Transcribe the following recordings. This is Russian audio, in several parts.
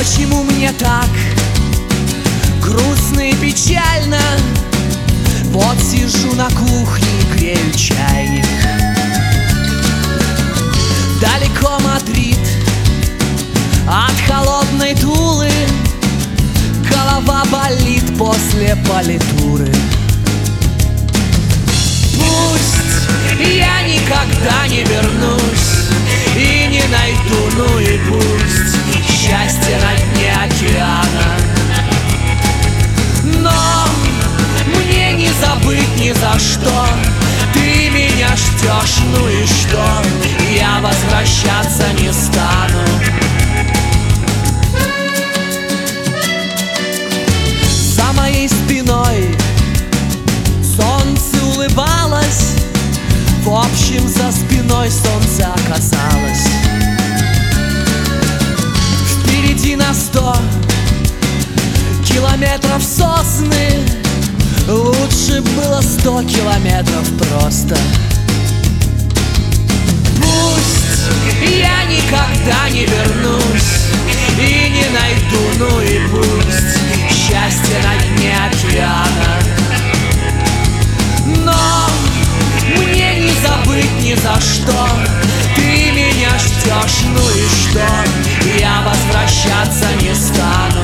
Почему мне так грустно и печально? Вот сижу на кухне и грею чайник. Далеко Мадрид от холодной Тулы, голова болит после политуры. Пусть я никогда не вернусь и не найду, ну и пусть счастье на дне океана. Но мне не забыть ни за что. Ты меня ждешь, ну и что? Я возвращаться не стану. За моей спиной солнце улыбалось. В общем, за спиной солнце оказалось. Впереди на 100 километров сосны. Лучше было 100 километров просто. Пусть я никогда не вернусь и не найду, ну и пусть счастье на дне океана. Но мне не забыть ни за что. Ты меня ждешь, ну и что? Я возвращаться не стану.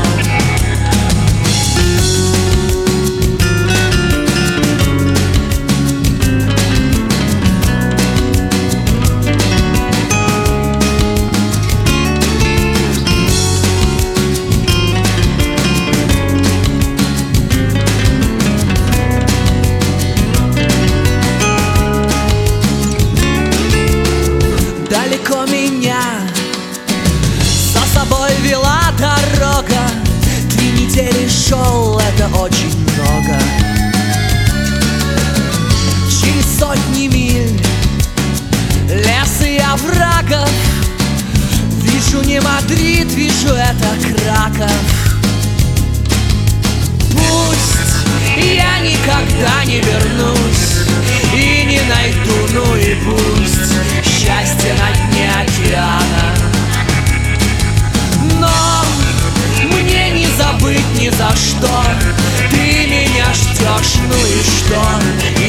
Далеко меня за собой вела дорога. 3 недели шел, это очень много. Через сотни миль лес и оврагов. Вижу не Мадрид, вижу это Краков. Пусть я никогда не вернусь и не найду, ну и пусть счастье на дне океана. Но мне не забыть ни за что. Ты меня ждешь, ну и что?